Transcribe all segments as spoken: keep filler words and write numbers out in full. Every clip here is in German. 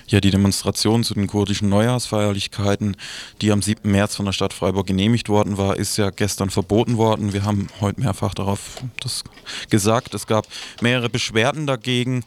Ja, die Demonstration zu den kurdischen Neujahrsfeierlichkeiten, die am siebten März von der Stadt Freiburg genehmigt worden war, ist ja gestern verboten worden. Wir haben heute mehrfach darauf das gesagt. Es gab mehrere Beschwerden dagegen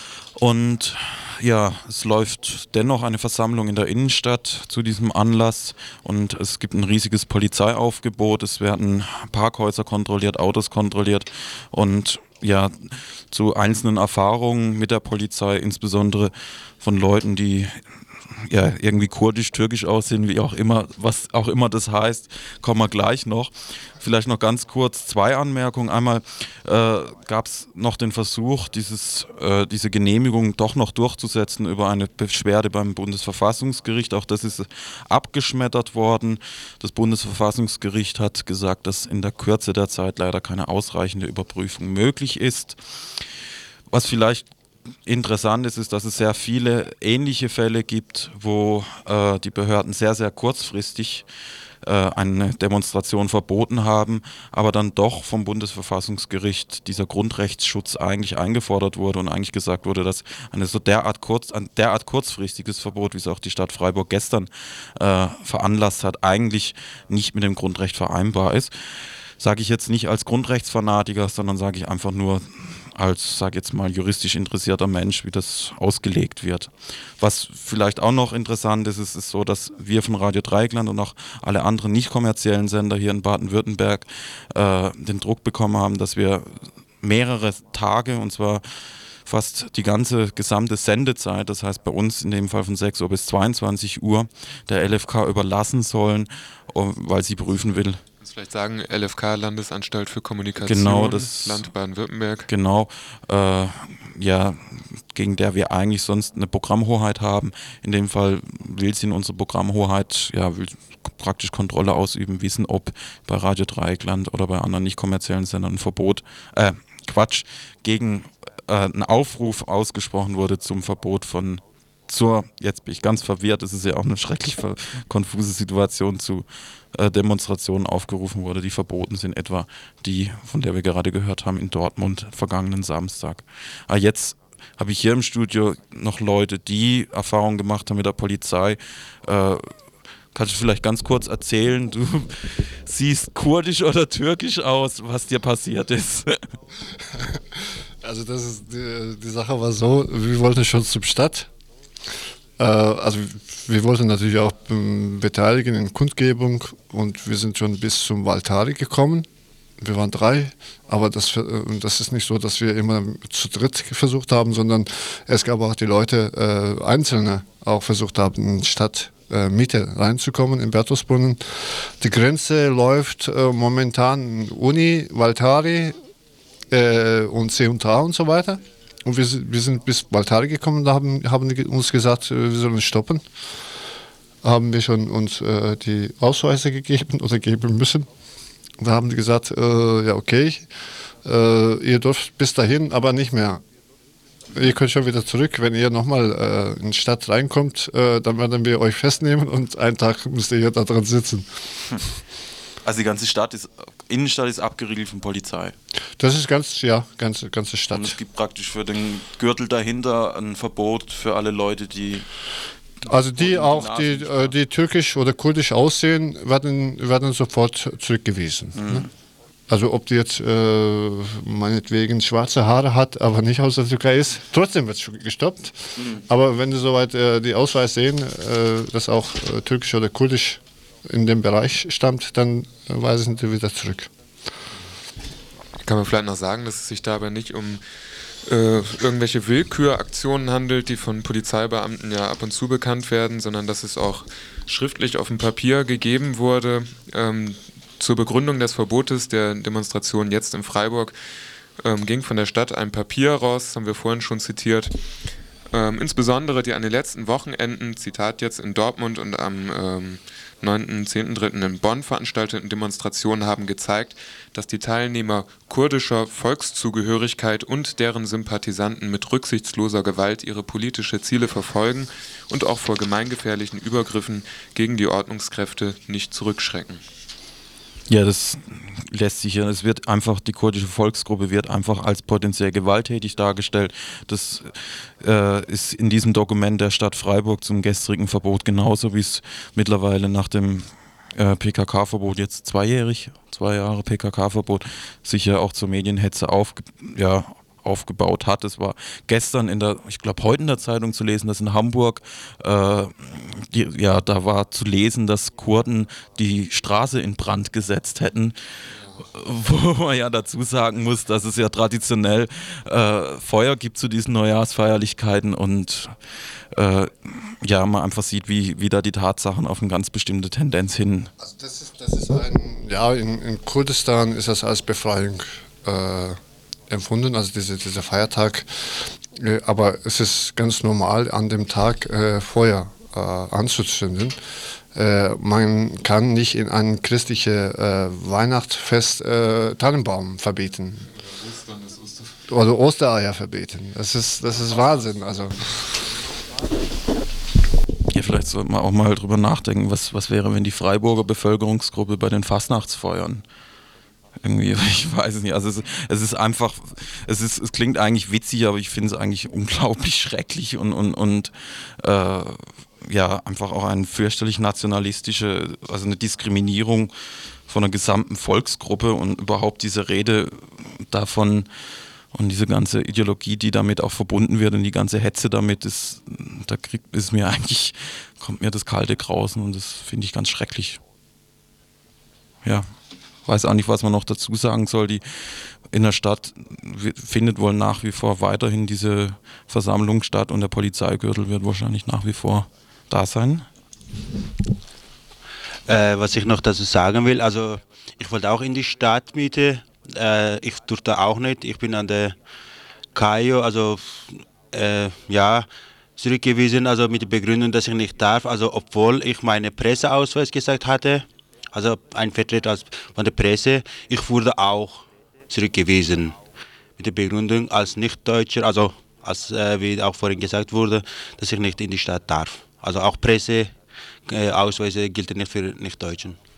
und ja, es läuft dennoch eine Versammlung in der Innenstadt zu diesem Anlass und es gibt ein riesiges Polizeiaufgebot. Es werden Parkhäuser kontrolliert, Autos kontrolliert und ja, zu einzelnen Erfahrungen mit der Polizei, insbesondere von Leuten, die ja irgendwie kurdisch, türkisch aussehen, wie auch immer, was auch immer das heißt, kommen wir gleich noch. Vielleicht noch ganz kurz zwei Anmerkungen. Einmal äh, gab es noch den Versuch, dieses, äh, diese Genehmigung doch noch durchzusetzen über eine Beschwerde beim Bundesverfassungsgericht. Auch das ist abgeschmettert worden. Das Bundesverfassungsgericht hat gesagt, dass in der Kürze der Zeit leider keine ausreichende Überprüfung möglich ist. Was vielleicht interessant ist, ist, dass es sehr viele ähnliche Fälle gibt, wo äh, die Behörden sehr, sehr kurzfristig äh, eine Demonstration verboten haben, aber dann doch vom Bundesverfassungsgericht dieser Grundrechtsschutz eigentlich eingefordert wurde und eigentlich gesagt wurde, dass eine so derart, kurz, ein derart kurzfristiges Verbot, wie es auch die Stadt Freiburg gestern äh, veranlasst hat, eigentlich nicht mit dem Grundrecht vereinbar ist. Sage ich jetzt nicht als Grundrechtsfanatiker, sondern sage ich einfach nur als, sage jetzt mal, juristisch interessierter Mensch, wie das ausgelegt wird. Was vielleicht auch noch interessant ist, ist es so, dass wir von Radio Dreieckland und auch alle anderen nicht kommerziellen Sender hier in Baden-Württemberg äh, den Druck bekommen haben, dass wir mehrere Tage, und zwar fast die ganze gesamte Sendezeit, das heißt bei uns in dem Fall von sechs Uhr bis zweiundzwanzig Uhr, der L F K überlassen sollen, weil sie prüfen will. Kannst du vielleicht sagen, L F K, Landesanstalt für Kommunikation, genau, das, Land Baden-Württemberg. Genau, äh, ja, gegen der wir eigentlich sonst eine Programmhoheit haben. In dem Fall will sie in unsere Programmhoheit, ja, will praktisch Kontrolle ausüben, wissen, ob bei Radio Dreieckland oder bei anderen nicht kommerziellen Sendern ein Verbot, äh, Quatsch, gegen äh, einen Aufruf ausgesprochen wurde zum Verbot von zur, jetzt bin ich ganz verwirrt, es ist ja auch eine schrecklich konfuse Situation, zu äh, Demonstrationen aufgerufen wurde, die verboten sind, etwa die, von der wir gerade gehört haben, in Dortmund vergangenen Samstag. Aber jetzt habe ich hier im Studio noch Leute, die Erfahrungen gemacht haben mit der Polizei. Äh, kannst du vielleicht ganz kurz erzählen, du siehst kurdisch oder türkisch aus, was dir passiert ist? Also das ist die, die Sache war so, wir wollten schon zum Stadt. Also wir wollten natürlich auch beteiligen in Kundgebung und wir sind schon bis zum Waltari gekommen. Wir waren drei, aber das, das ist nicht so, dass wir immer zu dritt versucht haben, sondern es gab auch die Leute, äh, Einzelne auch versucht haben, in die Stadtmitte äh, reinzukommen, in Bertusbrunnen. Die Grenze läuft äh, momentan Uni, Waltari äh, und C und A und so weiter. Und wir, wir sind bis Waltari gekommen, da haben, haben die uns gesagt, wir sollen stoppen. Haben wir schon uns äh, die Ausweise gegeben oder geben müssen. Da haben die gesagt, äh, ja okay, äh, ihr dürft bis dahin, aber nicht mehr. Ihr könnt schon wieder zurück. Wenn ihr nochmal äh, in die Stadt reinkommt, äh, dann werden wir euch festnehmen und einen Tag müsst ihr hier da drin sitzen. Also die ganze Stadt ist, Innenstadt ist abgeriegelt von Polizei. Das ist ganz, ja, ganze, ganze Stadt. Und es gibt praktisch für den Gürtel dahinter ein Verbot für alle Leute, die... Also die auch, die, äh, die türkisch oder kurdisch aussehen, werden, werden sofort zurückgewiesen. Mhm. Ne? Also ob die jetzt äh, meinetwegen schwarze Haare hat, aber nicht aus der Türkei ist, trotzdem wird es gestoppt. Mhm. Aber wenn sie soweit äh, die Ausweis sehen, äh, dass auch äh, türkisch oder kurdisch in dem Bereich stammt, dann weisen sie wieder zurück. Kann man vielleicht noch sagen, dass es sich dabei nicht um äh, irgendwelche Willküraktionen handelt, die von Polizeibeamten ja ab und zu bekannt werden, sondern dass es auch schriftlich auf dem Papier gegeben wurde. Ähm, zur Begründung des Verbotes der Demonstration jetzt in Freiburg ähm, ging von der Stadt ein Papier raus, das haben wir vorhin schon zitiert. Ähm, insbesondere die an den letzten Wochenenden, Zitat jetzt, in Dortmund und am ähm, neunten, zehnten dritten in Bonn veranstalteten Demonstrationen haben gezeigt, dass die Teilnehmer kurdischer Volkszugehörigkeit und deren Sympathisanten mit rücksichtsloser Gewalt ihre politische Ziele verfolgen und auch vor gemeingefährlichen Übergriffen gegen die Ordnungskräfte nicht zurückschrecken. Ja, das lässt sich ja, es wird einfach, die kurdische Volksgruppe wird einfach als potenziell gewalttätig dargestellt. Das äh, ist in diesem Dokument der Stadt Freiburg zum gestrigen Verbot genauso, wie es mittlerweile nach dem äh, P K K-Verbot, jetzt zweijährig, zwei Jahre P K K-Verbot, sich ja auch zur Medienhetze aufge, ja, aufgebaut hat. Es war gestern in der, ich glaube heute in der Zeitung zu lesen, dass in Hamburg, äh, die, ja, da war zu lesen, dass Kurden die Straße in Brand gesetzt hätten. Wo man ja dazu sagen muss, dass es ja traditionell äh, Feuer gibt zu diesen Neujahrsfeierlichkeiten und äh, ja, man einfach sieht, wie, wie da die Tatsachen auf eine ganz bestimmte Tendenz hin. Also das ist, das ist ein, ja, in, in Kurdistan ist das als Befreiung äh, empfunden, also diese, dieser Feiertag, äh, aber es ist ganz normal, an dem Tag äh, Feuer äh, anzuzünden. Äh, man kann nicht in ein christliches äh, Weihnachtsfest äh, Tannenbaum verbieten. Oder Ostereier verbieten. Das ist, das ist Wahnsinn. Also. Ja, vielleicht sollte man auch mal drüber nachdenken, was, was wäre, wenn die Freiburger Bevölkerungsgruppe bei den Fastnachtsfeuern irgendwie, ich weiß es nicht, also es, es ist einfach, es, ist, es klingt eigentlich witzig, aber ich finde es eigentlich unglaublich schrecklich und, und, und äh, ja, einfach auch eine fürchterlich nationalistische, also eine Diskriminierung von einer gesamten Volksgruppe und überhaupt diese Rede davon und diese ganze Ideologie, die damit auch verbunden wird und die ganze Hetze damit, ist, da kriegt, ist mir eigentlich, kommt mir das kalte Grausen und das finde ich ganz schrecklich. Ja, weiß auch nicht, was man noch dazu sagen soll. Die in der Stadt findet wohl nach wie vor weiterhin diese Versammlung statt und der Polizeigürtel wird wahrscheinlich nach wie vor da sein. Äh, was ich noch dazu sagen will, also ich wollte auch in die Stadtmiete, äh, ich durfte auch nicht, ich bin an der K I O, also äh, ja, zurückgewiesen, also mit der Begründung, dass ich nicht darf, also obwohl ich meinen Presseausweis gesagt hatte, also ein Vertreter von der Presse, ich wurde auch zurückgewiesen mit der Begründung als Nicht-Deutscher, also als, äh, wie auch vorhin gesagt wurde, dass ich nicht in die Stadt darf. Also auch Presseausweise äh, gelten nicht für Nicht-Deutschen.